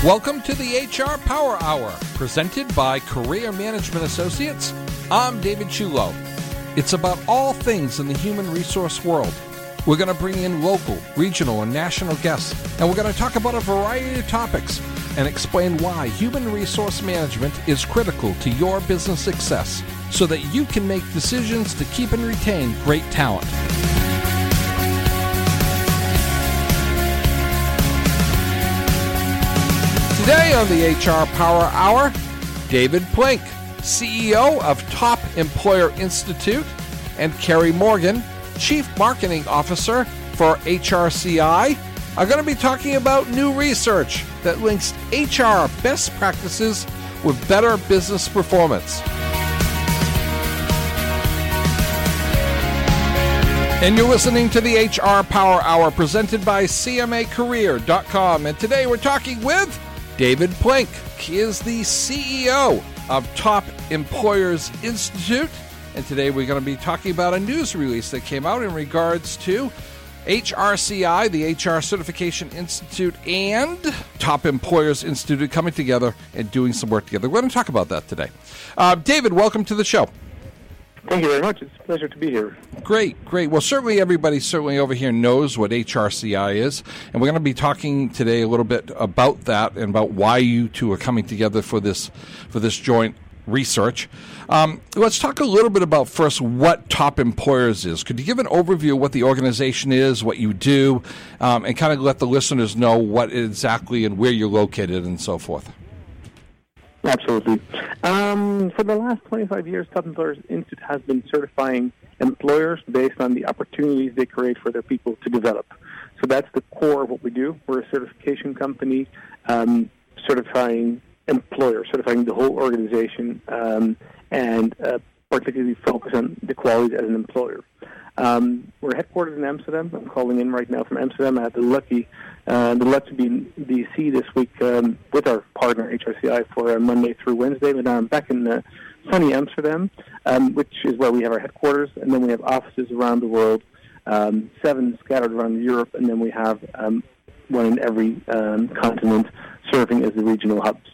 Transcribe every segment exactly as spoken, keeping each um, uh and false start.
Welcome to the H R Power Hour, presented by Career Management Associates. I'm David Chulo. It's about all things in the human resource world. We're going to bring in local, regional, and national guests, and we're going to talk about a variety of topics and explain why human resource management is critical to your business success so that you can make decisions to keep and retain great talent. Today on the H R Power Hour, David Plink, C E O of Top Employer Institute, and Carrie Morgan, Chief Marketing Officer for H R C I, are going to be talking about new research that links H R best practices with better business performance. And you're listening to the H R Power Hour presented by C M A Career dot com. And today we're talking with David Plink. He is the C E O of Top Employers Institute. And today we're going to be talking about a news release that came out in regards to H R C I, the H R Certification Institute, and Top Employers Institute coming together and doing some work together. We're going to talk about that today. Uh, David, welcome to the show. Thank you very much. It's a pleasure to be here. Great, great. Well, certainly everybody certainly over here knows what H R C I is, and we're going to be talking today a little bit about that and about why you two are coming together for this for this joint research. Um, let's talk a little bit about first what Top Employers is. Could you give an overview of what the organization is, what you do, um, and kind of let the listeners know what exactly and where you're located and so forth? Absolutely. Um, for the last twenty-five years, Top Employers Institute has been certifying employers based on the opportunities they create for their people to develop. So that's the core of what we do. We're a certification company um, certifying employers, certifying the whole organization, um, and uh, particularly focus on the qualities as an employer. Um, we're headquartered in Amsterdam. I'm calling in right now from Amsterdam. I had the lucky, uh, the luck to be in D C this week um, with our partner H R C I for uh, Monday through Wednesday. But now I'm back in uh, sunny Amsterdam, um, which is where we have our headquarters, and then we have offices around the world, um, seven scattered around Europe, and then we have um, one in every um, continent, serving as the regional hubs.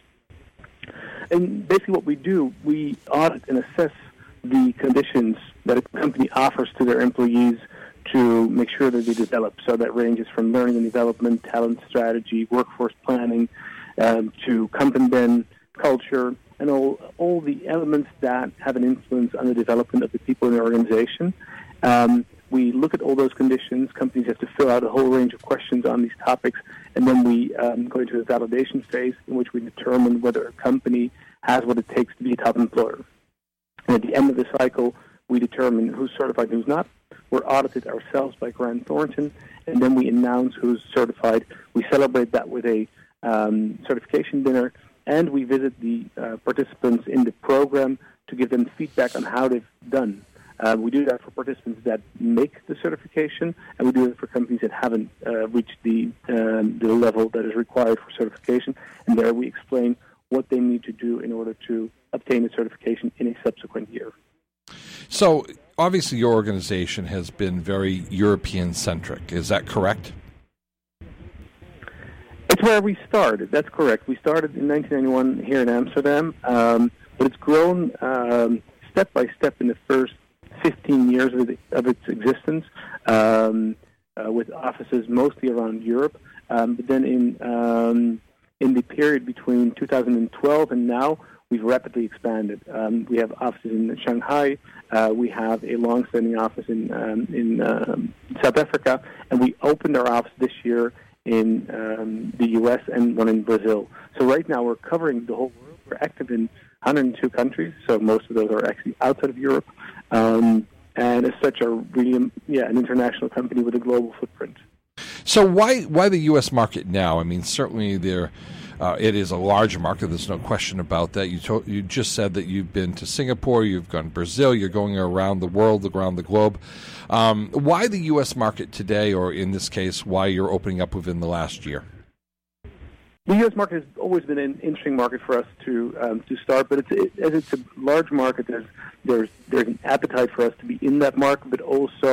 And basically, what we do, we audit and assess the conditions that a company offers to their employees to make sure that they develop. So that ranges from learning and development, talent strategy, workforce planning, um, to Kanban culture, and all all the elements that have an influence on the development of the people in the organization. Um, we look at all those conditions. Companies have to fill out a whole range of questions on these topics, and then we um, go into a validation phase in which we determine whether a company has what it takes to be a top employer. And at the end of the cycle, we determine who's certified and who's not. We're audited ourselves by Grant Thornton, and then we announce who's certified. We celebrate that with a um, certification dinner, and we visit the uh, participants in the program to give them feedback on how they've done. Uh, we do that for participants that make the certification, and we do it for companies that haven't uh, reached the, um, the level that is required for certification. And there we explain what they need to do in order to obtain the certification in a subsequent year. So, obviously, your organization has been very European-centric. Is that correct? It's where we started. That's correct. We started in nineteen ninety-one here in Amsterdam, um, but it's grown um, step by step in the first fifteen years of, it, of its existence, um, uh, with offices mostly around Europe. Um, but then in um, in the period between two thousand twelve and now, we've rapidly expanded. Um, we have offices in Shanghai. Uh, we have a long-standing office in um, in um, South Africa, and we opened our office this year in um, the U S and one in Brazil. So right now we're covering the whole world. We're active in one hundred two countries, so most of those are actually outside of Europe. Um, and as such, are really yeah an international company with a global footprint. So why why the U S market now? I mean, certainly there. Uh, it is a large market. There's no question about that. You to, you just said that you've been to Singapore, you've gone to Brazil, you're going around the world, around the globe. Um, why the U S market today, or in this case, why you're opening up within the last year? The U S market has always been an interesting market for us to um, to start, but it's, it, as it's a large market, there's there's there's an appetite for us to be in that market, but also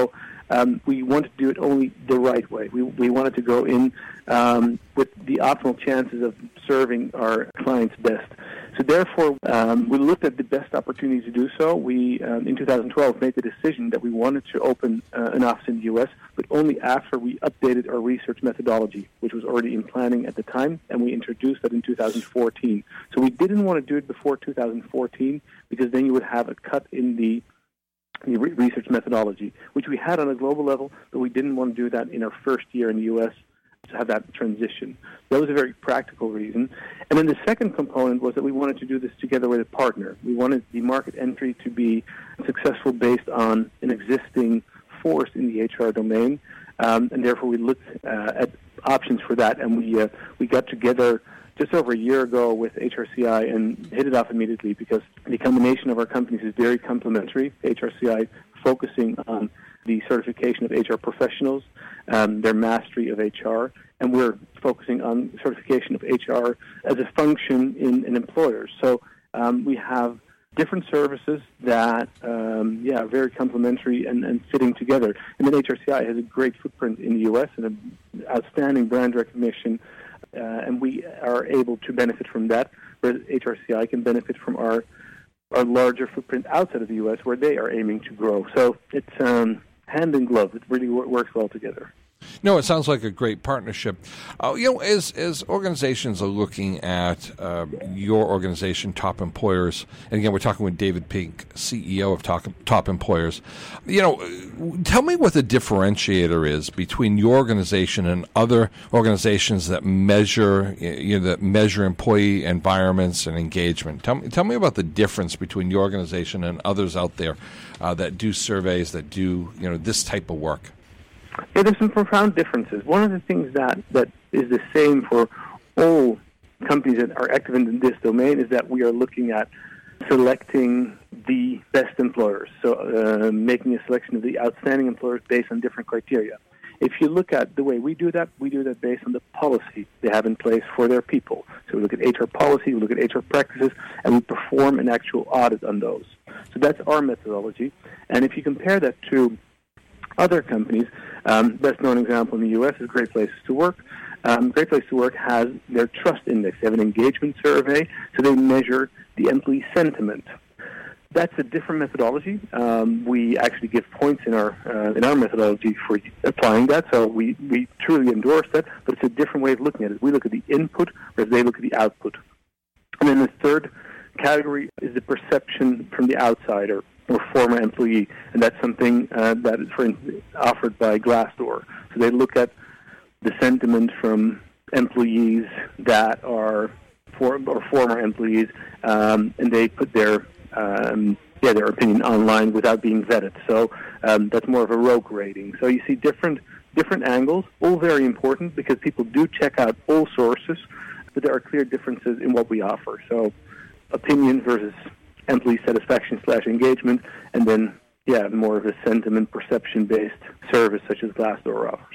um, we wanted to do it only the right way. We, we wanted to go in um, with the optimal chances of serving our clients best. So therefore, um, we looked at the best opportunities to do so. We, um, in two thousand twelve, made the decision that we wanted to open uh, an office in the U S, but only after we updated our research methodology, which was already in planning at the time, and we introduced that in two thousand fourteen. So we didn't want to do it before two thousand fourteen, because then you would have a cut in the the research methodology, which we had on a global level, but we didn't want to do that in our first year in the U S to have that transition. That was a very practical reason. And then the second component was that we wanted to do this together with a partner. We wanted the market entry to be successful based on an existing force in the H R domain, um, and therefore we looked uh, at options for that, and we uh, we got together just over a year ago with H R C I and hit it off immediately, because the combination of our companies is very complementary. H R C I focusing on the certification of H R professionals, um, their mastery of H R, and we're focusing on certification of H R as a function in an employer. So um, we have different services that, um, yeah, are very complementary and, and fitting together. And then H R C I has a great footprint in the U S and an outstanding brand recognition, uh, and we are able to benefit from that, whereas H R C I can benefit from our our larger footprint outside of the U S, where they are aiming to grow. So it's um, hand in glove. It really w- works well together. No, it sounds like a great partnership. Uh, you know, as as organizations are looking at uh, your organization, Top Employers, and again, we're talking with David Pink, C E O of Top, Top Employers. You know, tell me what the differentiator is between your organization and other organizations that measure, you know, that measure employee environments and engagement. Tell me, tell me about the difference between your organization and others out there uh, that do surveys, that do, you know, this type of work. Yeah, there's some profound differences. One of the things that, that is the same for all companies that are active in this domain is that we are looking at selecting the best employers, so uh, making a selection of the outstanding employers based on different criteria. If you look at the way we do that, we do that based on the policy they have in place for their people. So we look at H R policy, we look at H R practices, and we perform an actual audit on those. So that's our methodology. And if you compare that to other companies, um, best known example in the U S is Great Places to Work. Um, Great Place to Work has their trust index. They have an engagement survey, so they measure the employee sentiment. That's a different methodology. Um, we actually give points in our uh, in our methodology for applying that, so we, we truly endorse that, but it's a different way of looking at it. We look at the input, whereas they look at the output. And then the third category is the perception from the outsider, or former employee, and that's something uh, that is, for instance, offered by Glassdoor. So they look at the sentiment from employees that are for, or former employees, um, and they put their um, yeah their opinion online without being vetted. So um, that's more of a rogue rating. So you see different different angles, all very important because people do check out all sources, but there are clear differences in what we offer. So opinion versus employee satisfaction slash engagement, and then, yeah, more of a sentiment perception-based service such as Glassdoor offers.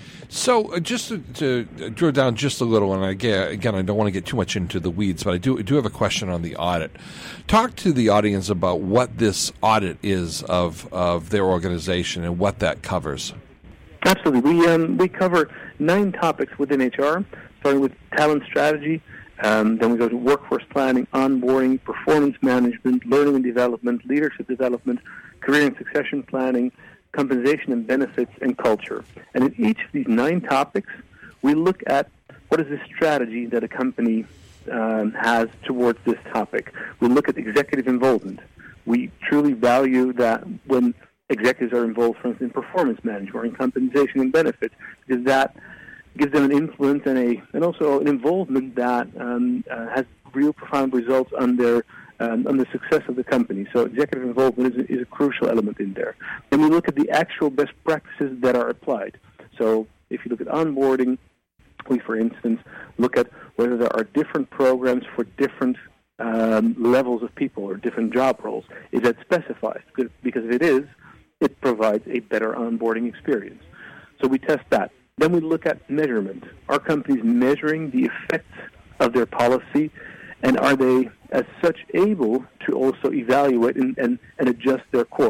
So uh, just to, to drill down just a little, and again, again, I don't want to get too much into the weeds, but I do, I do have a question on the audit. Talk to the audience about what this audit is of, of their organization and what that covers. Absolutely. We, um, we cover nine topics within H R, starting with talent strategy. Um, then we go to workforce planning, onboarding, performance management, learning and development, leadership development, career and succession planning, compensation and benefits, and culture. And in each of these nine topics, we look at what is the strategy that a company um, has towards this topic. We look at executive involvement. We truly value that when executives are involved, for instance, in performance management or in compensation and benefits, because that gives them an influence and a and also an involvement that um, uh, has real profound results on their um, on the success of the company. So executive involvement is a, is a crucial element in there. And we look at the actual best practices that are applied. So if you look at onboarding, we, for instance, look at whether there are different programs for different um, levels of people or different job roles. Is that specified? Because if it is, it provides a better onboarding experience. So we test that. Then we look at measurement. Are companies measuring the effects of their policy, and are they, as such, able to also evaluate and, and, and adjust their course?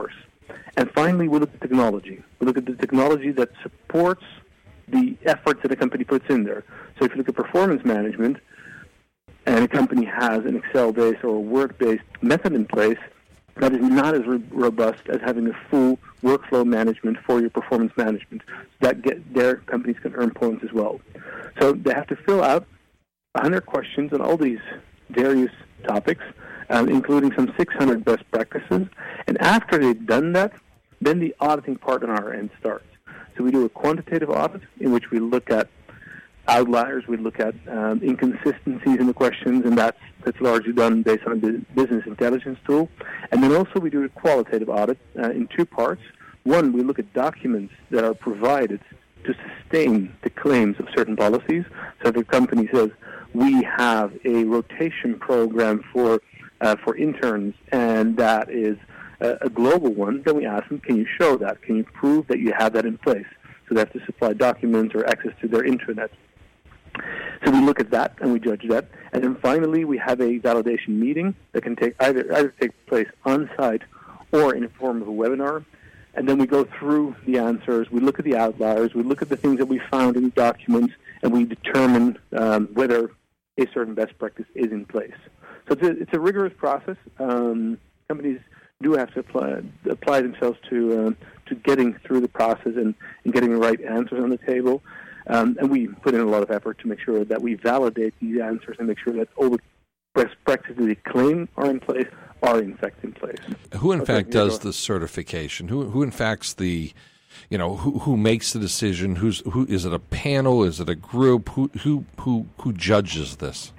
And finally, we look at technology. We look at the technology that supports the efforts that a company puts in there. So if you look at performance management, and a company has an Excel-based or a Word-based method in place, that is not as ro- robust as having a full workflow management for your performance management. That get their companies can earn points as well. So they have to fill out one hundred questions on all these various topics, um, including some six hundred best practices. And after they've done that, then the auditing part on our end starts. So we do a quantitative audit in which we look at outliers, we look at um, inconsistencies in the questions, and that's, that's largely done based on a business intelligence tool. And then also we do a qualitative audit uh, in two parts. One, we look at documents that are provided to sustain the claims of certain policies. So if a company says, we have a rotation program for uh, for interns, and that is a, a global one, then we ask them, can you show that? Can you prove that you have that in place? So they have to supply documents or access to their intranet. So we look at that and we judge that. And then finally, we have a validation meeting that can take either either take place on-site or in the form of a webinar. And then we go through the answers, we look at the outliers, we look at the things that we found in the documents, and we determine um, whether a certain best practice is in place. So it's a, it's a rigorous process. Um, companies do have to apply, apply themselves to uh, to getting through the process and, and getting the right answers on the table. Um, and we put in a lot of effort to make sure that we validate these answers and make sure that all the best practices they claim are in place are in fact in place. Who in okay, fact does the certification? Who who in fact's the, you know, who who makes the decision? Who's who? Is it a panel? Is it a group? Who who who who judges this?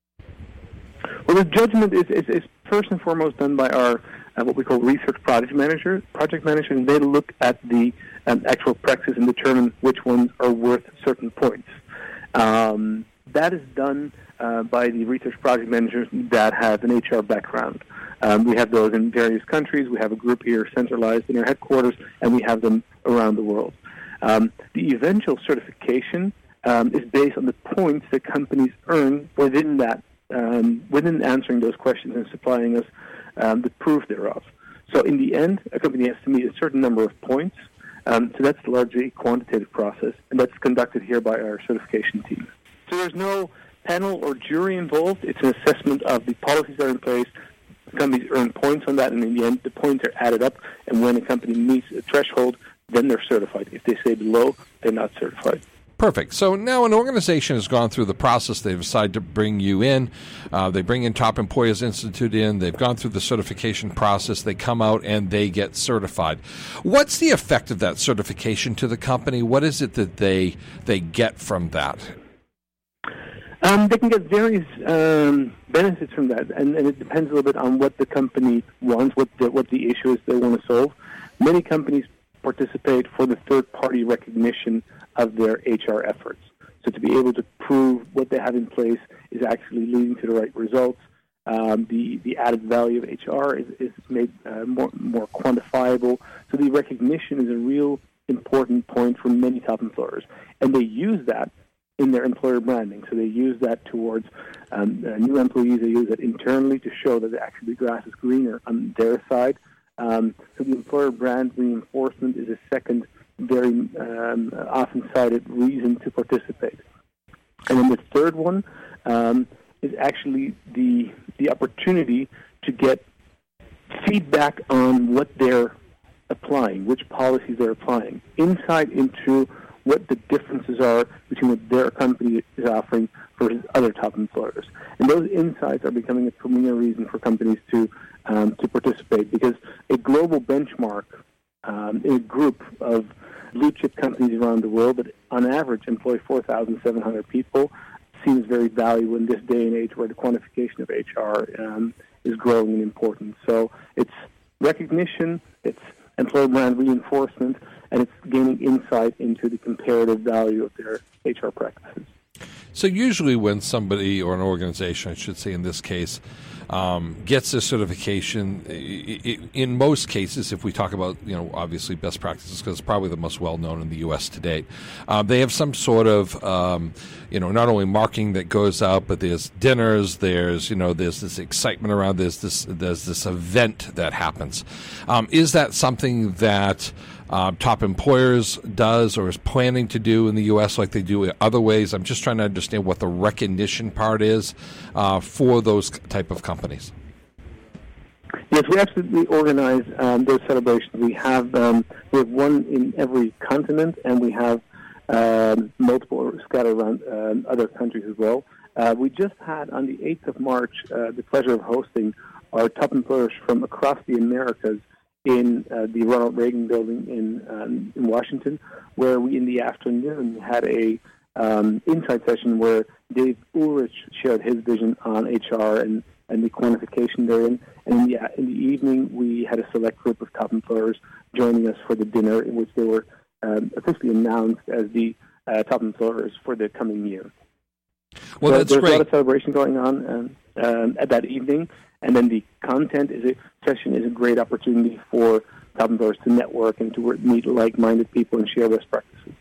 Well, the judgment is is, is first and foremost done by our uh, what we call research project managers. Project managers, and they look at the um, actual practice and determine which ones are worth certain points. Um, that is done uh, by the research project managers that have an H R background. Um, we have those in various countries. We have a group here centralized in our headquarters, and we have them around the world. Um, the eventual certification um, is based on the points that companies earn within that, um, within answering those questions and supplying us um, the proof thereof. So in the end, a company has to meet a certain number of points. Um, so that's largely a quantitative process, and that's conducted here by our certification team. So there's no panel or jury involved. It's an assessment of the policies that are in place. Companies earn points on that, and in the end, the points are added up, and when a company meets a threshold, then they're certified. If they stay below, they're not certified. Perfect. So now an organization has gone through the process. They've decided to bring you in. Uh, they bring in Top Employers Institute in. They've gone through the certification process. They come out and they get certified. What's the effect of that certification to the company? What is it that they they get from that? Um, they can get various um, benefits from that, and, and it depends a little bit on what the company wants, what the, what the issue is they want to solve. Many companies participate for the third-party recognition of their H R efforts. So to be able to prove what they have in place is actually leading to the right results. Um, the, the added value of H R is, is made uh, more, more quantifiable. So the recognition is a real important point for many top employers. And they use that in their employer branding. So they use that towards um, uh, new employees. They use that internally to show that actually the grass is greener on their side. Um, so the employer brand reinforcement is a second very um, often cited reason to participate. And then the third one um, is actually the the opportunity to get feedback on what they're applying, which policies they're applying, insight into what the differences are between what their company is offering versus other top employers. And those insights are becoming a premier reason for companies to um, to participate, because a global benchmark um, in a group of blue-chip companies around the world that on average employ four thousand seven hundred people seems very valuable in this day and age where the quantification of H R um, is growing in importance. So it's recognition, it's employer brand reinforcement, and it's gaining insight into the comparative value of their H R practices. So usually when somebody, or an organization, I should say in this case, um, gets this certification, in most cases, if we talk about, you know, obviously best practices, because it's probably the most well-known in the U S to date, uh, they have some sort of, um, you know, not only marketing that goes out, but there's dinners, there's, you know, there's this excitement around, there's this, there's this event that happens. Um, is that something that Uh, Top Employers does or is planning to do in the U S like they do in other ways? I'm just trying to understand what the recognition part is uh, for those type of companies. Yes, we absolutely organize um, those celebrations. We have um, we have one in every continent, and we have um, multiple scattered around um, other countries as well. Uh, we just had on the eighth of March uh, the pleasure of hosting our top employers from across the Americas in uh, the Ronald Reagan building in um, in Washington, where we in the afternoon had a um, insight session where Dave Ulrich shared his vision on H R and, and the quantification therein. And in the, in the evening, we had a select group of top employers joining us for the dinner, in which they were um, officially announced as the uh, top employers for the coming year. Well, so that's there's great. a lot of celebration going on um, um, at that evening. And then the content is a session is a great opportunity for top employers to network and to meet like-minded people and share best practices.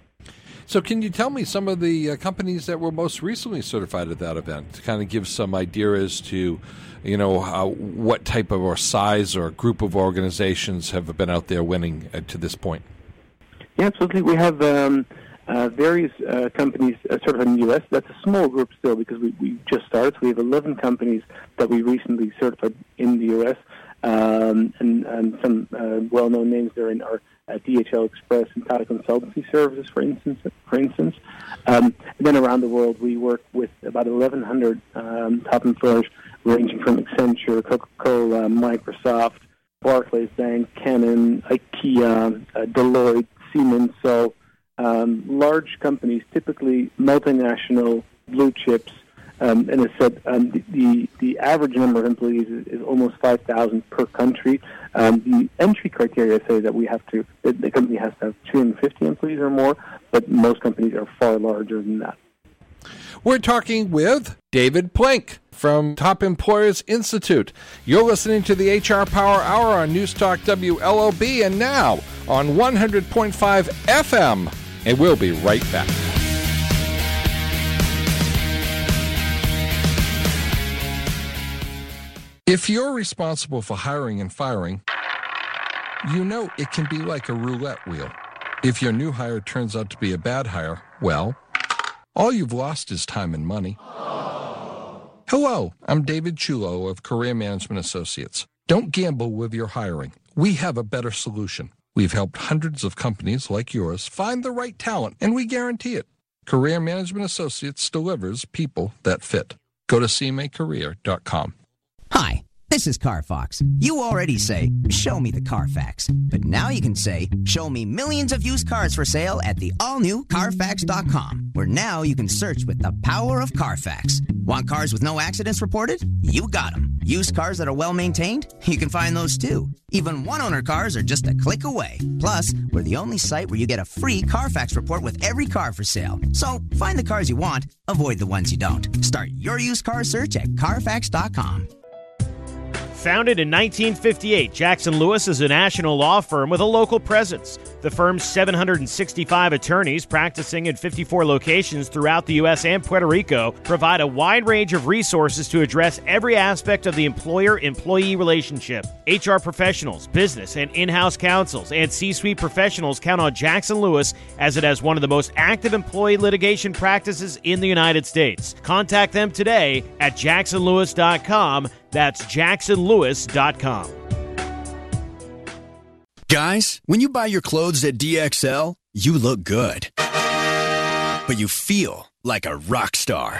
So can you tell me some of the uh, companies that were most recently certified at that event to kind of give some idea as to, you know, how, what type of or size or group of organizations have been out there winning uh, to this point? Yeah, absolutely. We have um, uh, various uh, companies uh, certified in the U S. That's a small group still because we, we just started. So we have eleven companies that we recently certified in the U S. Um, and, and some uh, well-known names there in our uh, D H L Express and Tata Consultancy Services, for instance. For instance, um, and then around the world, we work with about eleven hundred um, top employers, ranging from Accenture, Coca-Cola, Microsoft, Barclays Bank, Canon, IKEA, uh, Deloitte, Siemens. So um, large companies, typically multinational, blue chips. Um, and as I said, um, the, the the average number of employees is, is almost five thousand per country. Um, the entry criteria say that we have to, the, the company has to have two hundred fifty employees or more, but most companies are far larger than that. We're talking with David Plink from Top Employers Institute. You're listening to the H R Power Hour on News Talk W L O B and now on one hundred point five F M. And we'll be right back. If you're responsible for hiring and firing, you know it can be like a roulette wheel. If your new hire turns out to be a bad hire, well, all you've lost is time and money. Hello, I'm David Chulo of Career Management Associates. Don't gamble with your hiring. We have a better solution. We've helped hundreds of companies like yours find the right talent, and we guarantee it. Career Management Associates delivers people that fit. Go to C M A career dot com. Hi, this is CarFox. You already say, show me the Carfax. But now you can say, show me millions of used cars for sale at the all-new Carfax dot com, where now you can search with the power of Carfax. Want cars with no accidents reported? You got them. Used cars that are well-maintained? You can find those too. Even one-owner cars are just a click away. Plus, we're the only site where you get a free Carfax report with every car for sale. So, find the cars you want, avoid the ones you don't. Start your used car search at Carfax dot com. Founded in nineteen fifty-eight, Jackson Lewis is a national law firm with a local presence. The firm's seven hundred sixty-five attorneys practicing in fifty-four locations throughout the U S and Puerto Rico provide a wide range of resources to address every aspect of the employer-employee relationship. H R professionals, business and in-house counsels, and C-suite professionals count on Jackson Lewis as it has one of the most active employee litigation practices in the United States. Contact them today at jackson lewis dot com. That's jackson lewis dot com. Guys, when you buy your clothes at D X L, you look good. But you feel like a rock star.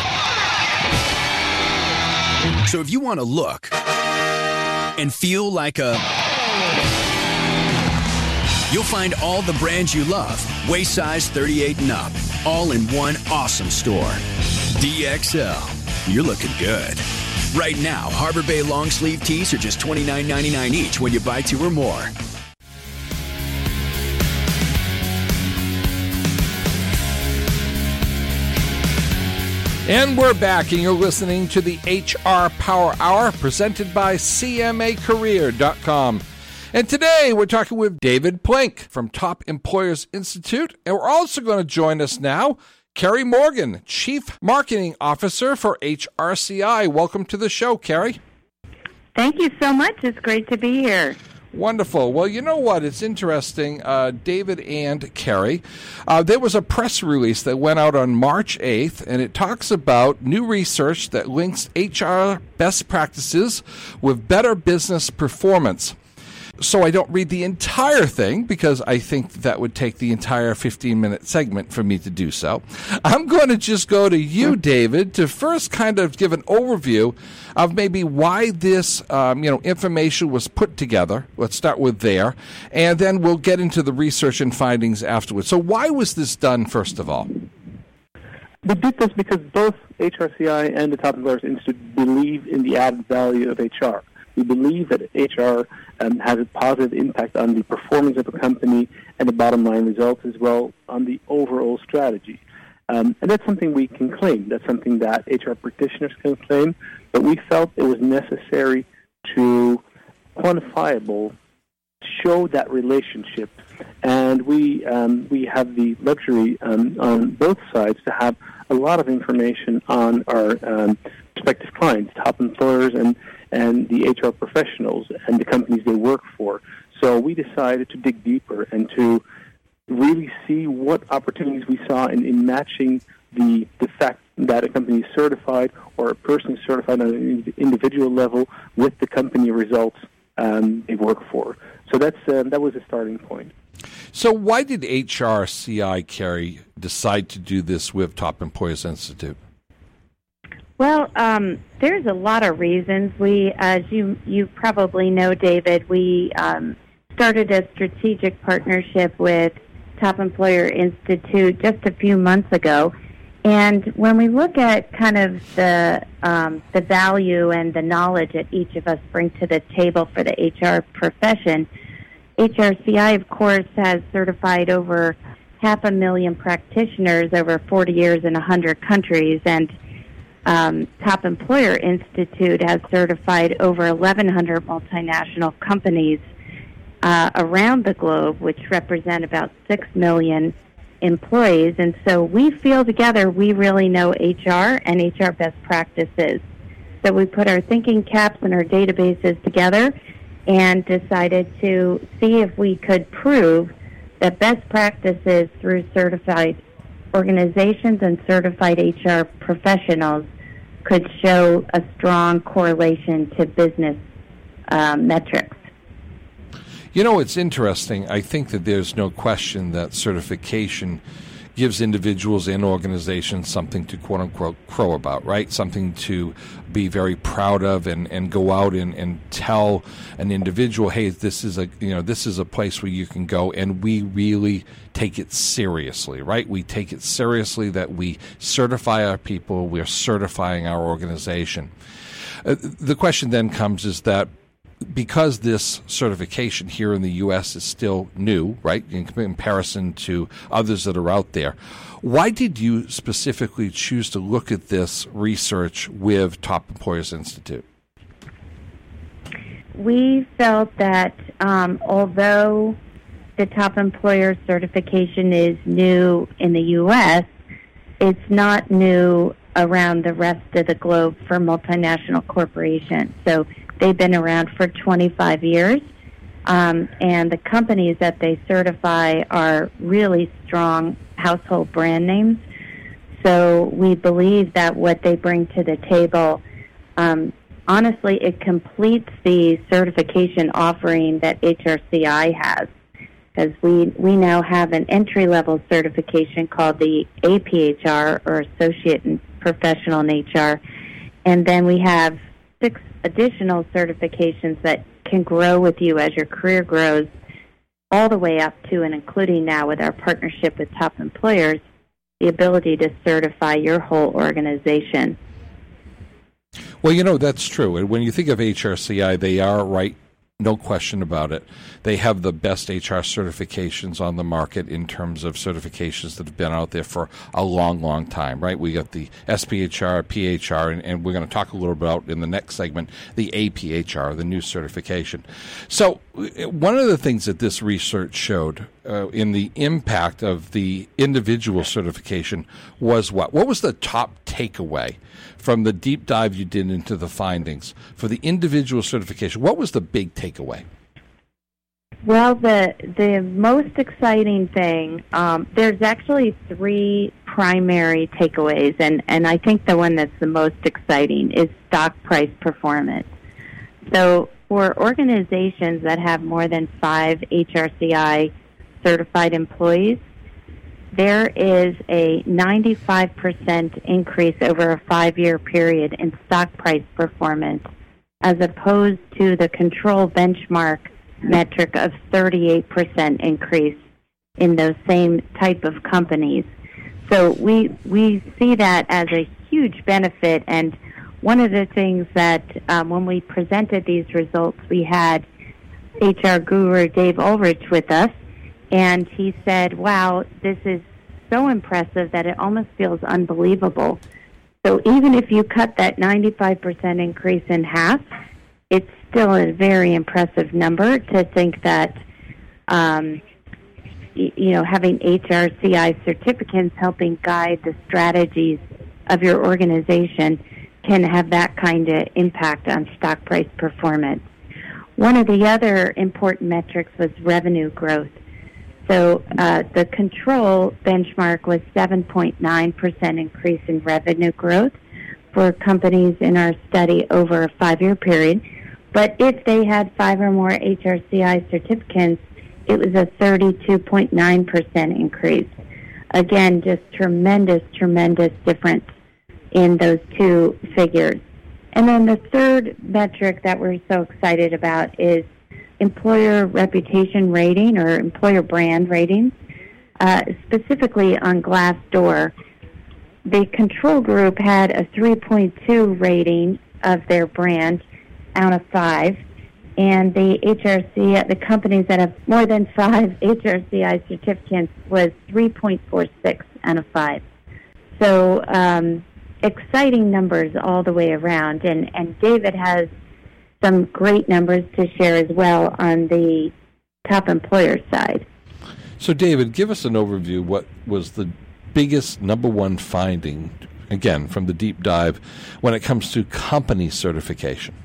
So if you want to look and feel like a... You'll find all the brands you love, waist size thirty-eight and up, all in one awesome store. D X L. You're looking good. Right now, Harbor Bay long sleeve tees are just twenty-nine ninety-nine each when you buy two or more. And we're back, and you're listening to the H R Power Hour presented by C M A Career dot com. And today we're talking with David Plink from Top Employers Institute. And we're also going to join us now, Carrie Morgan, Chief Marketing Officer for H R C I. Welcome to the show, Carrie. Thank you so much. It's great to be here. Wonderful. Well, you know what? It's interesting, uh, David and Carrie. Uh, there was a press release that went out on March eighth, and it talks about new research that links H R best practices with better business performance. So I don't read the entire thing because I think that would take the entire fifteen-minute segment for me to do so. I'm going to just go to you, David, to first kind of give an overview of maybe why this um, you know, information was put together. Let's start with there, and then we'll get into the research and findings afterwards. So why was this done, first of all? We did this because both H R C I and the Top Employers Institute believe in the added value of H R. We believe that H R um, has a positive impact on the performance of a company and the bottom line results, as well on the overall strategy. Um, and that's something we can claim. That's something that H R practitioners can claim. But we felt it was necessary to quantifiable show that relationship. And we um, we have the luxury um, on both sides to have a lot of information on our um, prospective clients, top employers, and and the H R professionals and the companies they work for. So we decided to dig deeper and to really see what opportunities we saw in, in matching the the fact that a company is certified or a person is certified on an individual level with the company results um, they work for. So that's uh, that was a starting point. So why did H R C I, Carrie, decide to do this with Top Employers Institute? Well, um, there's a lot of reasons. We, as you you probably know, David, we um, started a strategic partnership with Top Employer Institute just a few months ago. And when we look at kind of the um, the value and the knowledge that each of us bring to the table for the H R profession, H R C I, of course, has certified over half a million practitioners over forty years in one hundred countries, and Um, Top Employer Institute has certified over eleven hundred multinational companies uh, around the globe, which represent about six million employees. And so we feel together we really know H R and H R best practices. So we put our thinking caps and our databases together and decided to see if we could prove that best practices through certified organizations and certified H R professionals could show a strong correlation to business um, metrics. You know, it's interesting. I think that there's no question that certification gives individuals and organizations something to quote-unquote crow about, right? Something to be very proud of and, and go out and, and tell an individual, hey, this is a you know this is a place where you can go, and we really take it seriously, right? We take it seriously that we certify our people, we're certifying our organization. Uh, the question then comes is that because this certification here in the U S is still new, right, in comparison to others that are out there, why did you specifically choose to look at this research with Top Employers Institute? We felt that um, although the Top Employer certification is new in the U S, it's not new around the rest of the globe for multinational corporations. So they've been around for twenty-five years, um, and the companies that they certify are really strong household brand names. So we believe that what they bring to the table, um, honestly, it completes the certification offering that H R C I has, because we, we now have an entry-level certification called the A P H R, or Associate and Professional in H R, and then we have six additional certifications that can grow with you as your career grows, all the way up to and including now with our partnership with Top Employers, the ability to certify your whole organization. Well, you know, that's true. And when you think of H R C I, they are right No question about it. They have the best H R certifications on the market in terms of certifications that have been out there for a long, long time, right? We got the S P H R, P H R, and, and we're going to talk a little bit about in the next segment, the A P H R, the new certification. So one of the things that this research showed uh, in the impact of the individual certification was what? What was the top takeaway from the deep dive you did into the findings for the individual certification? What was the big takeaway? Well, the the most exciting thing, um, there's actually three primary takeaways, and, and I think the one that's the most exciting is stock price performance. So for organizations that have more than five H R C I certified employees, there is a ninety-five percent increase over a five-year period in stock price performance, as opposed to the control benchmark metric of thirty-eight percent increase in those same type of companies. So we we see that as a huge benefit, and one of the things that um, when we presented these results, we had H R guru Dave Ulrich with us, and he said, wow, this is so impressive that it almost feels unbelievable. So even if you cut that ninety-five percent increase in half, it's still a very impressive number to think that, um, y- you know, having H R C I certificates helping guide the strategies of your organization can have that kind of impact on stock price performance. One of the other important metrics was revenue growth. So uh, the control benchmark was seven point nine percent increase in revenue growth for companies in our study over a five-year period. But if they had five or more H R C I certificates, it was a thirty-two point nine percent increase. Again, just tremendous, tremendous difference in those two figures. And then the third metric that we're so excited about is employer reputation rating or employer brand ratings, uh, specifically on Glassdoor. The control group had a three point two rating of their brand out of five, and the H R C, the companies that have more than five H R C I certificates was three point four six out of five. So um, exciting numbers all the way around, and, and David has some great numbers to share as well on the top employer side. So, David, give us an overview. What was the biggest number one finding, again, from the deep dive, when it comes to company certification?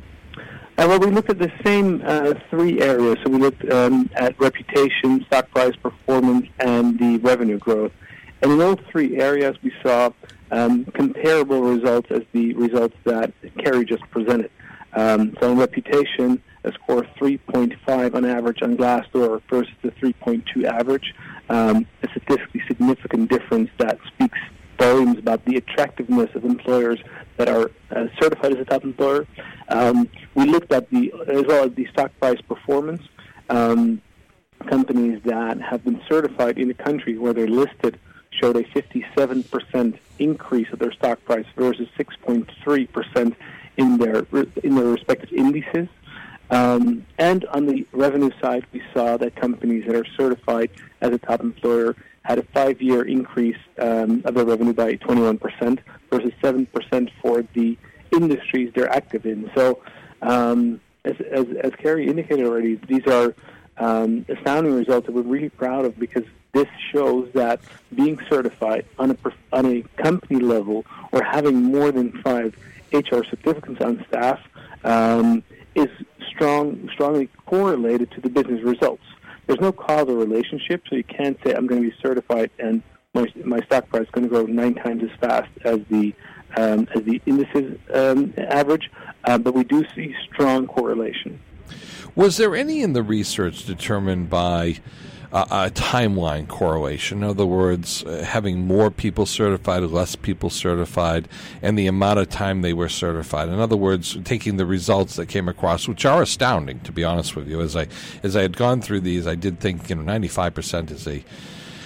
Uh, well, we looked at the same uh, three areas. So we looked um, at reputation, stock price performance, and the revenue growth. And in all three areas, we saw um, comparable results as the results that Kerry just presented. Um, so in reputation, a score of three point five on average on Glassdoor versus the three point two average, um, a statistically significant difference that speaks volumes about the attractiveness of employers that are uh, certified as a top employer. Um, we looked at the, as well as the stock price performance. Um, companies that have been certified in the country where they're listed showed a fifty-seven percent increase of their stock price versus six point three percent in their in their respective indices. Um, and on the revenue side, we saw that companies that are certified as a top employer had a five-year increase um, of their revenue by twenty-one percent versus seven percent for the industries they're active in. So, um, as, as, as Kerry indicated already, these are um, astounding results that we're really proud of, because this shows that being certified on a, on a company level or having more than five H R certificates on staff um, is strong, strongly correlated to the business results. There's no causal relationship, so you can't say I'm going to be certified and my, my stock price is going to grow nine times as fast as the um, as the indices um, average, uh, but we do see strong correlation. Was there any in the research determined by uh, a timeline correlation? In other words, uh, having more people certified, less people certified, and the amount of time they were certified. In other words, taking the results that came across, which are astounding, to be honest with you. As I as I had gone through these, I did think, you know, ninety-five percent is a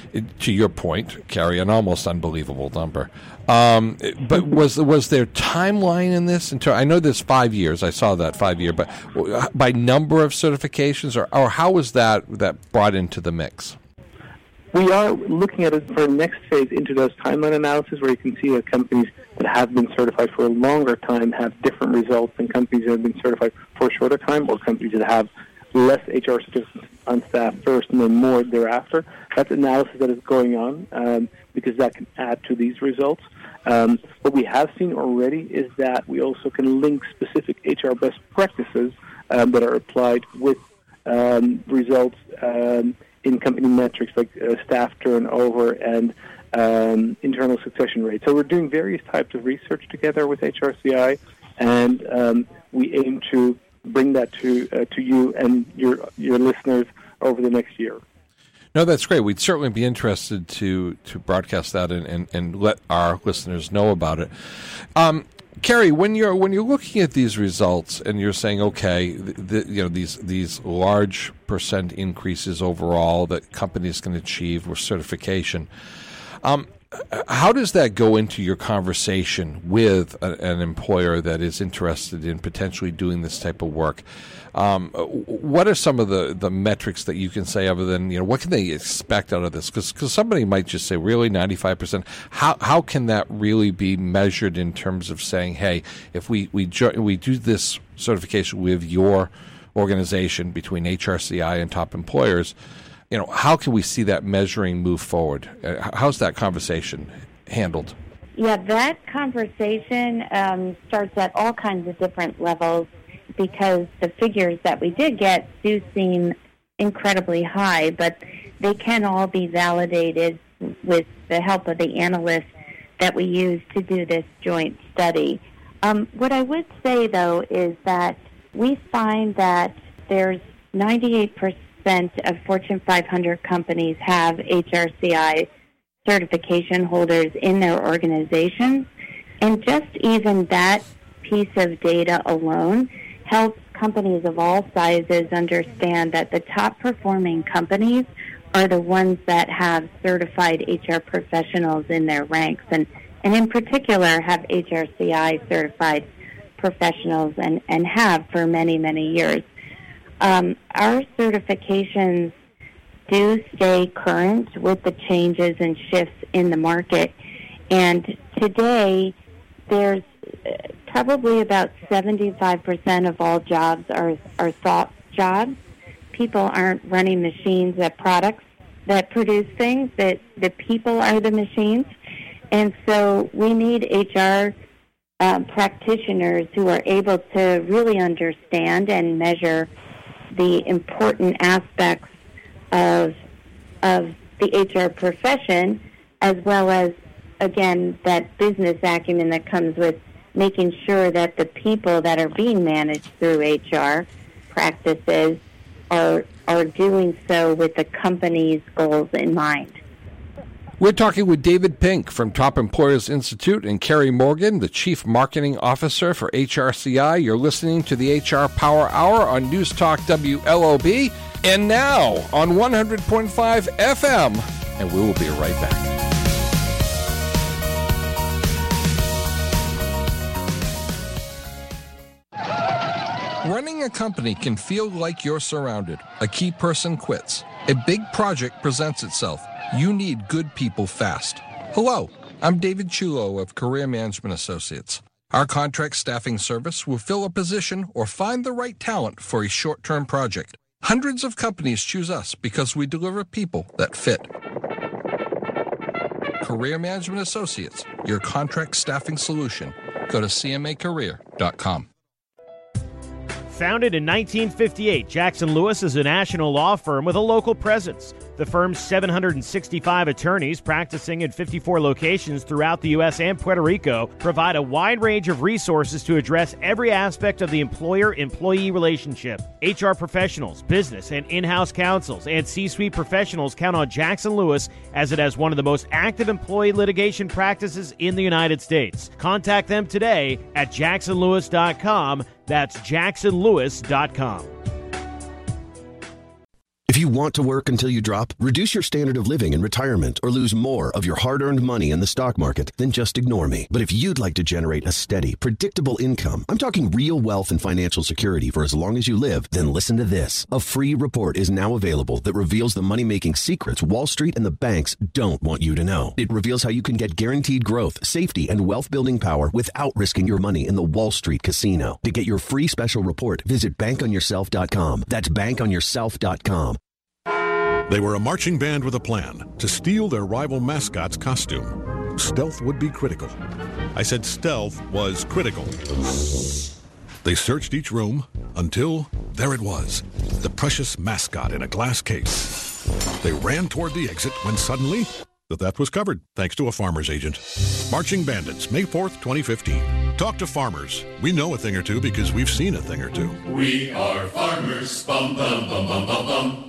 it, to your point, Carrie, an almost unbelievable number. Um, but was was there timeline in this? Until, I know there's five years. I saw that five year, but by number of certifications, or, or how was that that brought into the mix? We are looking at it for the next phase into those timeline analysis, where you can see that companies that have been certified for a longer time have different results than companies that have been certified for a shorter time, or companies that have less H R certificates on staff first and then more thereafter. That's analysis that is going on um, because that can add to these results. Um, what we have seen already is that we also can link specific H R best practices um, that are applied with um, results um, in company metrics like uh, staff turnover and um, internal succession rate. So we're doing various types of research together with H R C I, and um, we aim to bring that to uh, to you and your your listeners over the next year. No, that's great. We'd certainly be interested to to broadcast that and, and, and let our listeners know about it. Um, Carrie, when you're when you're looking at these results and you're saying, okay, the, the, you know these these large percent increases overall that companies can achieve with certification, um, how does that go into your conversation with a, an employer that is interested in potentially doing this type of work? Um, what are some of the, the metrics that you can say other than, you know, what can they expect out of this? Because somebody might just say, really, ninety-five percent? How how can that really be measured in terms of saying, hey, if we, we, jo- we do this certification with your organization between H R C I and top employers, you know, how can we see that measuring move forward? Uh, how's that conversation handled? Yeah, that conversation um, starts at all kinds of different levels, because the figures that we did get do seem incredibly high, but they can all be validated with the help of the analysts that we use to do this joint study. Um, what I would say, though, is that we find that there's ninety-eight percent of Fortune five hundred companies have H R C I certification holders in their organizations, and just even that piece of data alone helps companies of all sizes understand that the top performing companies are the ones that have certified H R professionals in their ranks, and, and in particular have H R C I certified professionals and, and have for many, many years. Um, our certifications do stay current with the changes and shifts in the market, and today there's probably about seventy-five percent of all jobs are, are thought jobs. People aren't running machines that products that produce things, that the people are the machines. And so we need H R um, practitioners who are able to really understand and measure the important aspects of, of the H R profession, as well as, again, that business acumen that comes with making sure that the people that are being managed through H R practices are are doing so with the company's goals in mind. We're talking with David Pink from Top Employers Institute and Carrie Morgan, the Chief Marketing Officer for H R C I. You're listening to the H R Power Hour on News Talk W L O B, and now on one hundred point five F M. And we will be right back. Running a company can feel like you're surrounded. A key person quits. A big project presents itself. You need good people fast. Hello, I'm David Chulo of Career Management Associates. Our contract staffing service will fill a position or find the right talent for a short-term project. Hundreds of companies choose us because we deliver people that fit. Career Management Associates, your contract staffing solution. Go to C M A career dot com. Founded in nineteen fifty-eight, Jackson Lewis is a national law firm with a local presence. The firm's seven hundred sixty-five attorneys practicing in fifty-four locations throughout the U S and Puerto Rico provide a wide range of resources to address every aspect of the employer-employee relationship. H R professionals, business and in-house counsels, and C-suite professionals count on Jackson Lewis as it has one of the most active employee litigation practices in the United States. Contact them today at jackson lewis dot com. That's jackson lewis dot com. you want to work until you drop, reduce your standard of living in retirement, or lose more of your hard-earned money in the stock market, then just ignore me. But if you'd like to generate a steady, predictable income, I'm talking real wealth and financial security for as long as you live, then listen to this. A free report is now available that reveals the money-making secrets Wall Street and the banks don't want you to know. It reveals how you can get guaranteed growth, safety, and wealth-building power without risking your money in the Wall Street casino. To get your free special report, visit bank on yourself dot com. That's bank on yourself dot com. They were a marching band with a plan to steal their rival mascot's costume. Stealth would be critical. I said stealth was critical. They searched each room until there it was, the precious mascot in a glass case. They ran toward the exit when suddenly the theft was covered, thanks to a farmer's agent. Marching Bandits, May fourth, twenty fifteen. Talk to farmers. We know a thing or two because we've seen a thing or two. We are farmers. Bum, bum, bum, bum, bum, bum.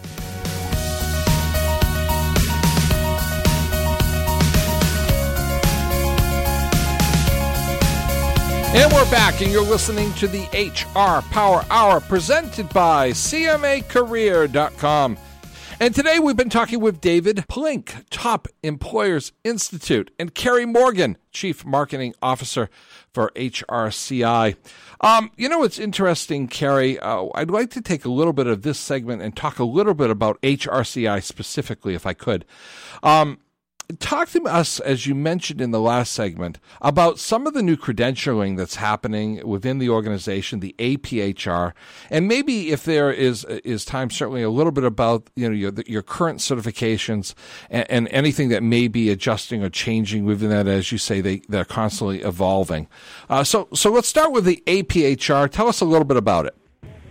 And we're back, and you're listening to the H R Power Hour presented by C M A Career dot com. And today we've been talking with David Plink, Top Employers Institute, and Carrie Morgan, Chief Marketing Officer for H R C I. Um, you know, it's interesting, Carrie. Uh, I'd like to take a little bit of this segment and talk a little bit about H R C I specifically, if I could. Um, Talk to us, as you mentioned in the last segment, about some of the new credentialing that's happening within the organization, the A P H R, and maybe if there is is time, certainly a little bit about you know your your current certifications and, and anything that may be adjusting or changing within that. As you say, they they're constantly evolving. Uh, so so let's start with the A P H R. Tell us a little bit about it.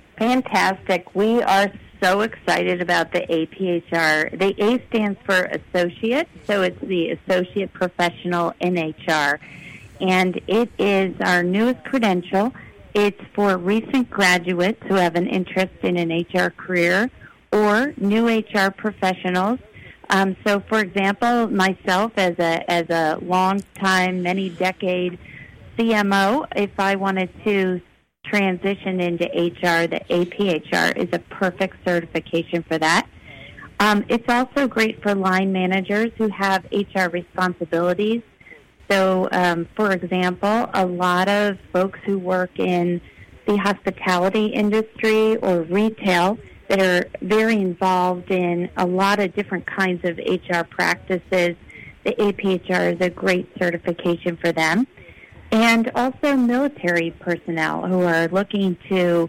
Fantastic. We are so excited about the A P H R. The A stands for Associate, so it's the Associate Professional in H R. And it is our newest credential. It's for recent graduates who have an interest in an H R career or new H R professionals. Um, so, for example, myself as a as a long-time, many-decade C M O, if I wanted to transition into H R, the A P H R is a perfect certification for that. Um, it's also great for line managers who have H R responsibilities. So, um, for example, a lot of folks who work in the hospitality industry or retail that are very involved in a lot of different kinds of H R practices, the A P H R is a great certification for them. And also military personnel who are looking to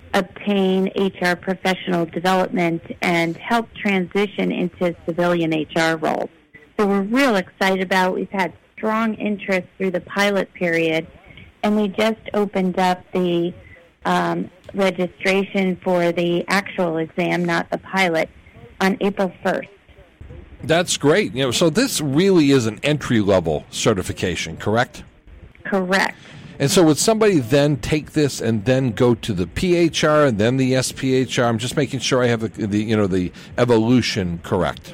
obtain H R professional development and help transition into civilian H R roles. So we're real excited about it. We've had strong interest through the pilot period, and we just opened up the um, registration for the actual exam, not the pilot, on April first. That's great. You know, so this really is an entry-level certification, correct? Correct. And so would somebody then take this and then go to the P H R and then the S P H R? I'm just making sure I have the, the you know the evolution correct.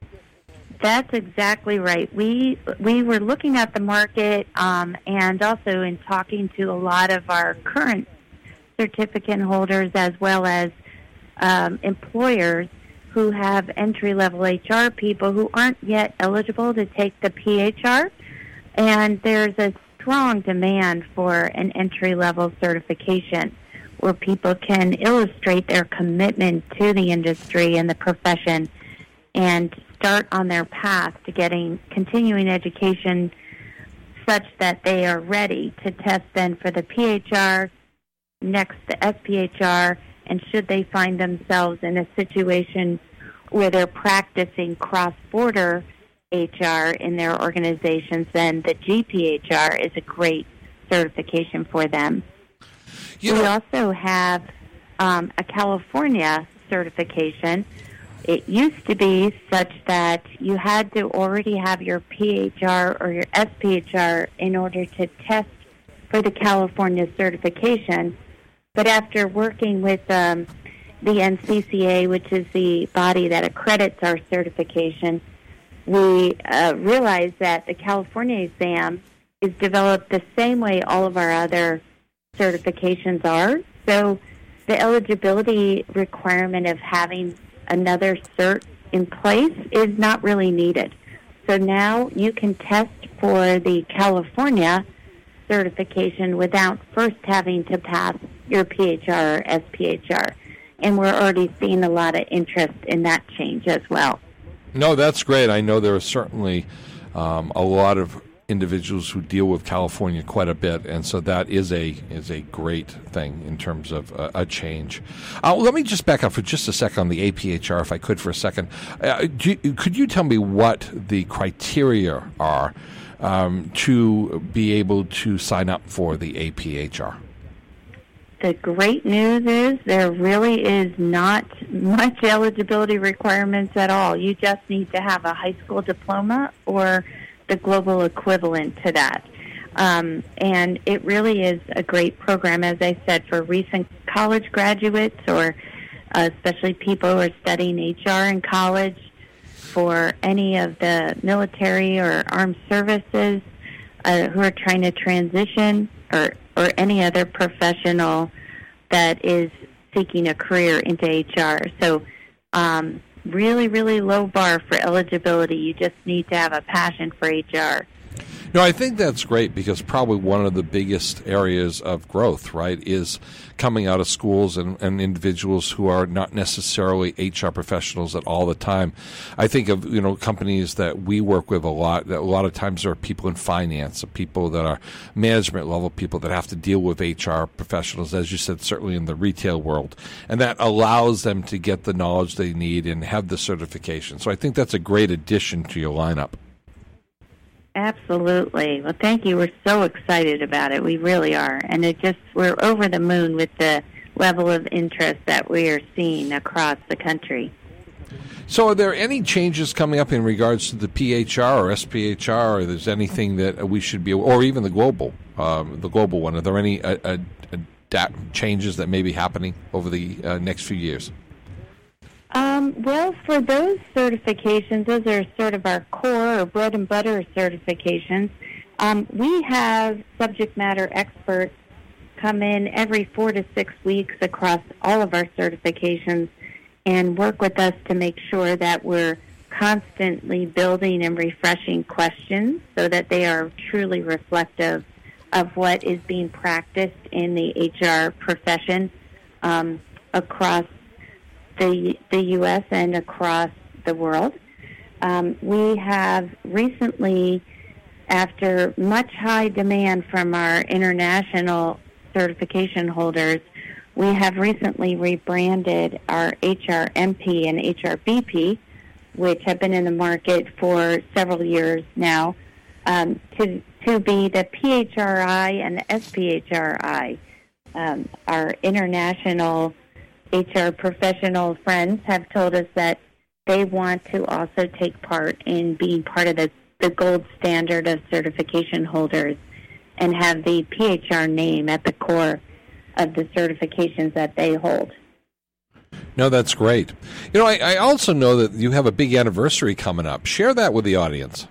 That's exactly right. We we were looking at the market um, and also in talking to a lot of our current certificate holders as well as um, employers who have entry-level H R people who aren't yet eligible to take the P H R. And there's a strong demand for an entry-level certification where people can illustrate their commitment to the industry and the profession and start on their path to getting continuing education such that they are ready to test then for the P H R, next the S P H R, and should they find themselves in a situation where they're practicing cross-border H R in their organizations, then the G P H R is a great certification for them. You know, we also have um, a California certification. It used to be such that you had to already have your P H R or your S P H R in order to test for the California certification. But after working with um, the N C C A, which is the body that accredits our certification, we uh, realized that the California exam is developed the same way all of our other certifications are. So the eligibility requirement of having another cert in place is not really needed. So now you can test for the California certification without first having to pass your P H R or S P H R. And we're already seeing a lot of interest in that change as well. No, that's great. I know there are certainly um, a lot of individuals who deal with California quite a bit, and so that is a is a great thing in terms of uh, a change. Uh, let me just back up for just a second on the A P H R, if I could, for a second. Uh, do you, could you tell me what the criteria are um, to be able to sign up for the A P H R? The great news is there really is not much eligibility requirements at all. You just need to have a high school diploma or the global equivalent to that. Um, and it really is a great program, as I said, for recent college graduates or uh, especially people who are studying H R in college, for any of the military or armed services uh, who are trying to transition, or or any other professional that is seeking a career into H R. So um, really, really low bar for eligibility. You just need to have a passion for H R. No, I think that's great, because probably one of the biggest areas of growth, right, is coming out of schools and, and individuals who are not necessarily H R professionals at all the time. I think of, you know, companies that we work with a lot, that a lot of times there are people in finance, people that are management level, people that have to deal with H R professionals, as you said, certainly in the retail world. And that allows them to get the knowledge they need and have the certification. So I think that's a great addition to your lineup. Absolutely. Well, thank you. We're so excited about it. We really are. And it just, we're over the moon with the level of interest that we are seeing across the country. So are there any changes coming up in regards to the P H R or S P H R, or there's anything that we should be, or even the global, um, the global one? Are there any uh, uh, adapt changes that may be happening over the uh, next few years? Um, well, for those certifications, those are sort of our core or bread and butter certifications. Um, we have subject matter experts come in every four to six weeks across all of our certifications and work with us to make sure that we're constantly building and refreshing questions so that they are truly reflective of what is being practiced in the H R profession um, across the the U S and across the world. Um, we have recently, after much high demand from our international certification holders, we have recently rebranded our H R M P and H R B P, which have been in the market for several years now, um, to to be the P H R I and the S P H R I. Um, our international H R professional friends have told us that they want to also take part in being part of the, the gold standard of certification holders and have the P H R name at the core of the certifications that they hold. No, that's great. You know, I, I also know that you have a big anniversary coming up. Share that with the audience.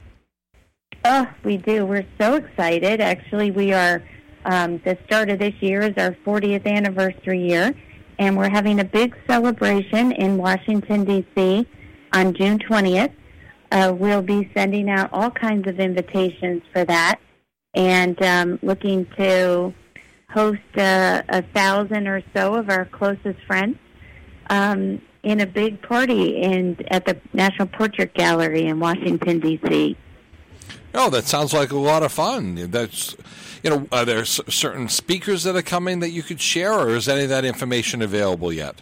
Oh, we do. We're so excited. Actually, we are, um, the start of this year is our fortieth anniversary year, and we're having a big celebration in Washington, D C on June twentieth. Uh, we'll be sending out all kinds of invitations for that, and um, looking to host uh, a thousand or so of our closest friends um, in a big party in at the National Portrait Gallery in Washington, D C Oh, that sounds like a lot of fun. That's, you know, are there c- certain speakers that are coming that you could share, or is any of that information available yet?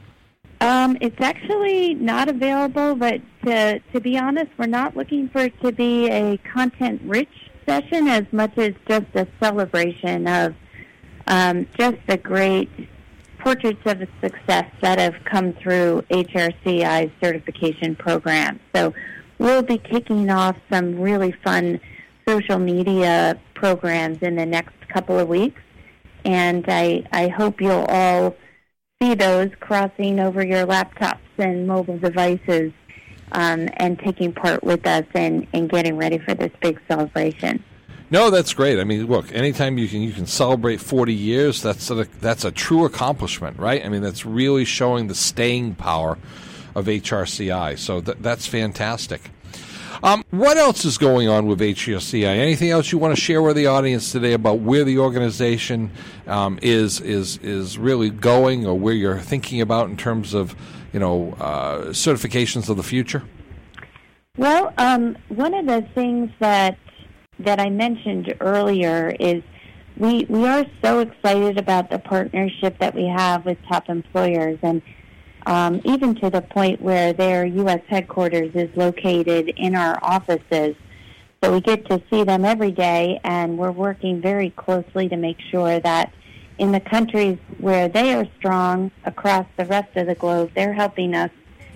Um, it's actually not available, but to, to be honest, we're not looking for it to be a content-rich session as much as just a celebration of um, just the great portraits of success that have come through H R C I's certification program. So we'll be kicking off some really fun social media programs in the next couple of weeks, and I, I hope you'll all see those crossing over your laptops and mobile devices um, and taking part with us in, in getting ready for this big celebration. No, that's great. I mean, look, anytime you can you can celebrate forty years, that's a, that's a true accomplishment, right? I mean, that's really showing the staying power of H R C I. So th- that's fantastic. Um, what else is going on with H R C I? Anything else you want to share with the audience today about where the organization um, is is is really going, or where you're thinking about in terms of, you know, uh, certifications of the future? Well, um, one of the things that that I mentioned earlier is we we are so excited about the partnership that we have with top employers, and um, even to the point where their U S headquarters is located in our offices. So we get to see them every day, and we're working very closely to make sure that in the countries where they are strong across the rest of the globe, they're helping us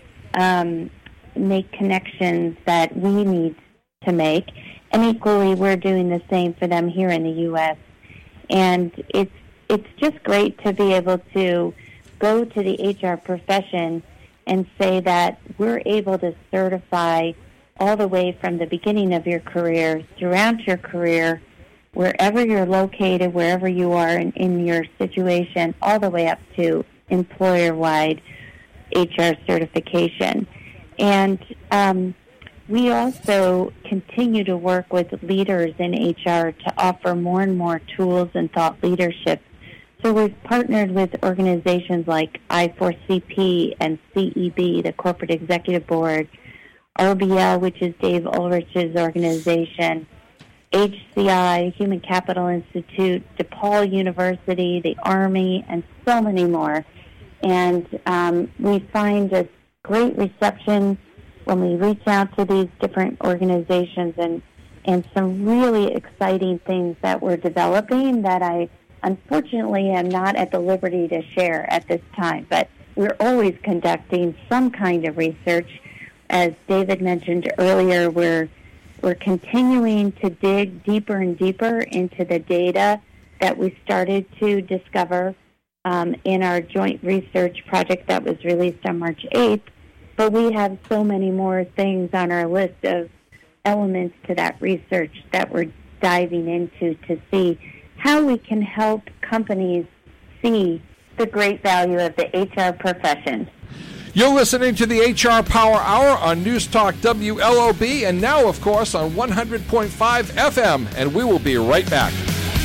um, make connections that we need to make. And equally, we're doing the same for them here in the U S. And it's it's just great to be able to go to the H R profession and say that we're able to certify all the way from the beginning of your career, throughout your career, wherever you're located, wherever you are in, in your situation, all the way up to employer-wide H R certification. And um, we also continue to work with leaders in H R to offer more and more tools and thought leadership. So we've partnered with organizations like I four C P and C E B, the Corporate Executive Board, R B L, which is Dave Ulrich's organization, H C I, Human Capital Institute, DePaul University, the Army, and so many more. And um, we find a great reception when we reach out to these different organizations, and, and some really exciting things that we're developing that I unfortunately am not at the liberty to share at this time. But we're always conducting some kind of research. As David mentioned earlier, we're we're continuing to dig deeper and deeper into the data that we started to discover um, in our joint research project that was released on March eighth. But we have so many more things on our list of elements to that research that we're diving into to see how we can help companies see the great value of the H R profession. You're listening to the H R Power Hour on News Talk W L O B, and now, of course, on one hundred point five F M, and we will be right back.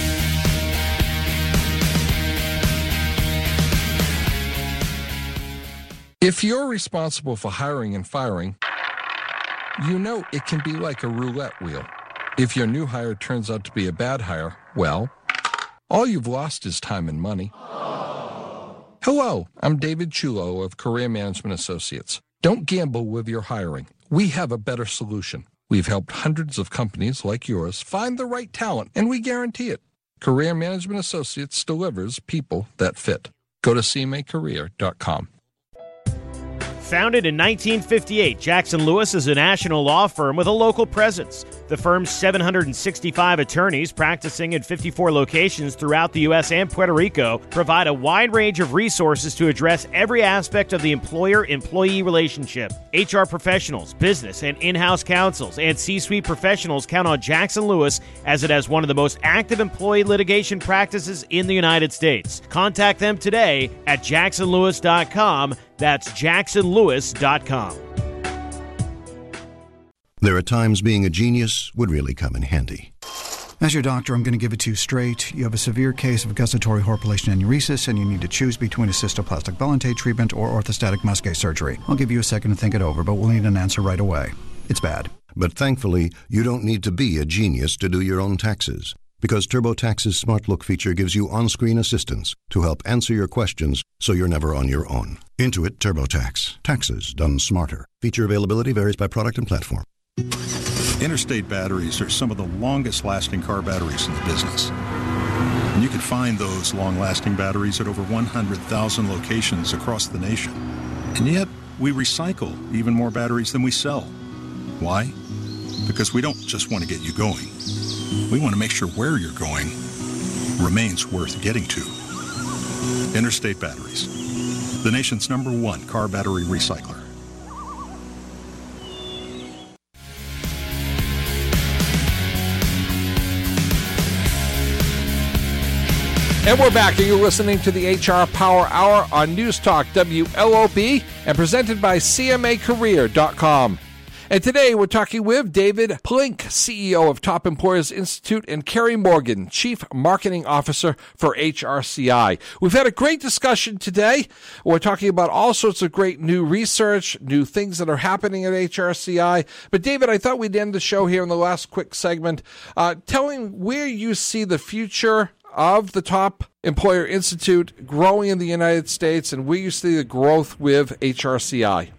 If you're responsible for hiring and firing, you know it can be like a roulette wheel. If your new hire turns out to be a bad hire, well, all you've lost is time and money. Hello, I'm David Chulo of Career Management Associates. Don't gamble with your hiring. We have a better solution. We've helped hundreds of companies like yours find the right talent, and we guarantee it. Career Management Associates delivers people that fit. Go to C M A career dot com. Founded in nineteen fifty-eight, Jackson Lewis is a national law firm with a local presence. The firm's seven hundred sixty-five attorneys practicing in fifty-four locations throughout the U S and Puerto Rico provide a wide range of resources to address every aspect of the employer-employee relationship. H R professionals, business and in-house counsels, and C-suite professionals count on Jackson Lewis as it has one of the most active employee litigation practices in the United States. Contact them today at jackson lewis dot com. That's jackson lewis dot com. There are times being a genius would really come in handy. As your doctor, I'm going to give it to you straight. You have a severe case of gustatory horpulation aneurysis, and you need to choose between a cystoplastic Ballontate treatment or orthostatic Musquet surgery. I'll give you a second to think it over, but we'll need an answer right away. It's bad. But thankfully, you don't need to be a genius to do your own taxes, because TurboTax's Smart Look feature gives you on-screen assistance to help answer your questions so you're never on your own. Intuit TurboTax. Taxes done smarter. Feature availability varies by product and platform. Interstate batteries are some of the longest-lasting car batteries in the business. And you can find those long-lasting batteries at over one hundred thousand locations across the nation. And yet, we recycle even more batteries than we sell. Why? Because we don't just want to get you going. We want to make sure where you're going remains worth getting to. Interstate Batteries, the nation's number one car battery recycler. And we're back, and you're listening to the H R Power Hour on News Talk W L O B and presented by C M A career dot com. And today we're talking with David Plink, C E O of Top Employers Institute, and Kerry Morgan, Chief Marketing Officer for H R C I. We've had a great discussion today. We're talking about all sorts of great new research, new things that are happening at H R C I. But David, I thought we'd end the show here in the last quick segment, uh, telling where you see the future of the Top Employer Institute growing in the United States and where you see the growth with H R C I.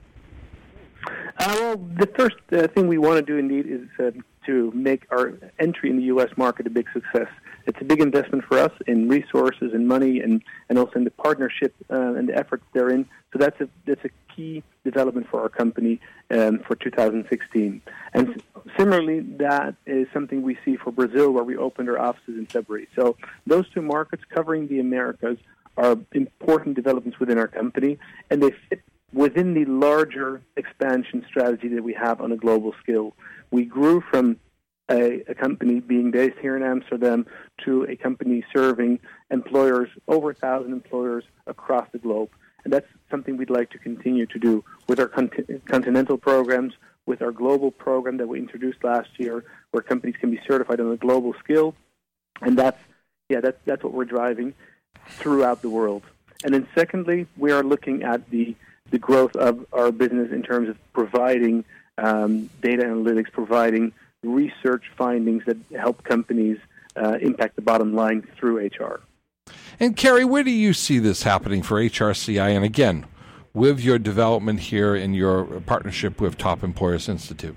Uh, well, the first uh, thing we want to do, indeed, is uh, to make our entry in the U S market a big success. It's a big investment for us in resources and money, and, and also in the partnership uh, and the efforts therein. So that's a that's a key development for our company um, for two thousand sixteen. And similarly, that is something we see for Brazil, where we opened our offices in February. So those two markets covering the Americas are important developments within our company, and they fit within the larger expansion strategy that we have on a global scale. We grew from a, a company being based here in Amsterdam to a company serving employers, over a thousand employers across the globe. And that's something we'd like to continue to do with our cont- continental programs, with our global program that we introduced last year, where companies can be certified on a global scale. And that's, yeah, that's, that's what we're driving throughout the world. And then secondly, we are looking at the the growth of our business in terms of providing um, data analytics, providing research findings that help companies uh, impact the bottom line through H R. And Kerry, where do you see this happening for H R C I? And again, with your development here in your partnership with Top Employers Institute.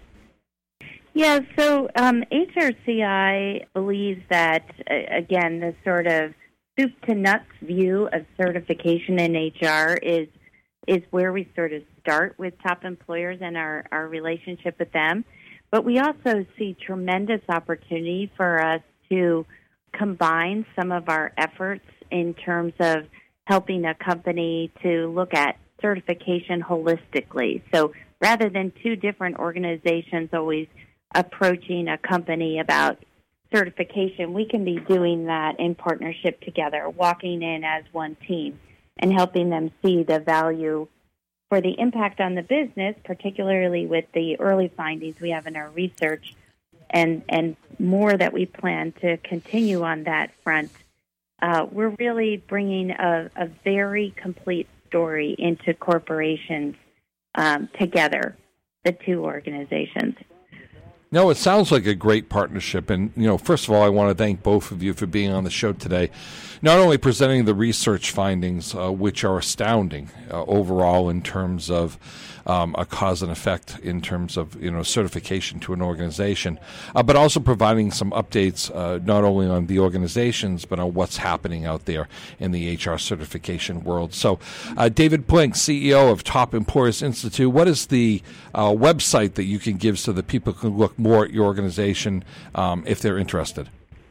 Yeah, so um, H R C I believes that, uh, again, the sort of soup to nuts view of certification in H R is is where we sort of start with top employers and our, our relationship with them. But we also see tremendous opportunity for us to combine some of our efforts in terms of helping a company to look at certification holistically. So rather than two different organizations always approaching a company about certification, we can be doing that in partnership together, walking in as one team, and helping them see the value for the impact on the business, particularly with the early findings we have in our research, and, and more that we plan to continue on that front. Uh, we're really bringing a, a very complete story into corporations um, together, the two organizations. No, it sounds like a great partnership. And, you know, first of all, I want to thank both of you for being on the show today, not only presenting the research findings, uh, which are astounding uh, overall in terms of um, a cause and effect in terms of, you know, certification to an organization, uh, but also providing some updates uh, not only on the organizations, but on what's happening out there in the H R certification world. So, uh, David Plink, C E O of Top Employers Institute, what is the uh, website that you can give so that people can look more at your organization um, if they're interested?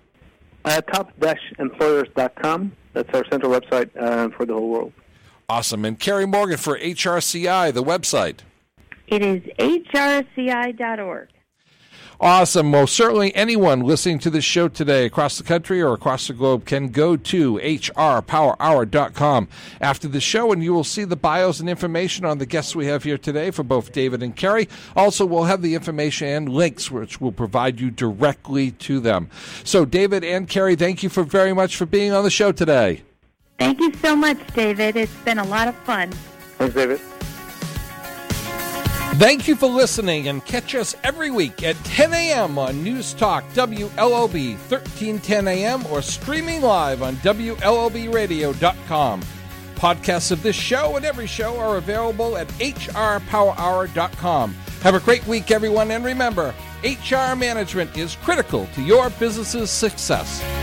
Uh, top dash employers dot com. That's our central website uh, for the whole world. Awesome. And Kerry Morgan for H R C I, the website. It is H R C I dot org. Awesome. Well, certainly anyone listening to this show today across the country or across the globe can go to H R power hour dot com after the show, and you will see the bios and information on the guests we have here today for both David and Kerry. Also, we'll have the information and links which will provide you directly to them. So, David and Kerry, thank you for very much for being on the show today. Thank you so much, David. It's been a lot of fun. Thanks, David. Thank you for listening, and catch us every week at ten a.m. on News Talk W L O B thirteen ten a.m. or streaming live on W L O B radio dot com. Podcasts of this show and every show are available at H R power hour dot com. Have a great week, everyone, and remember, H R management is critical to your business's success.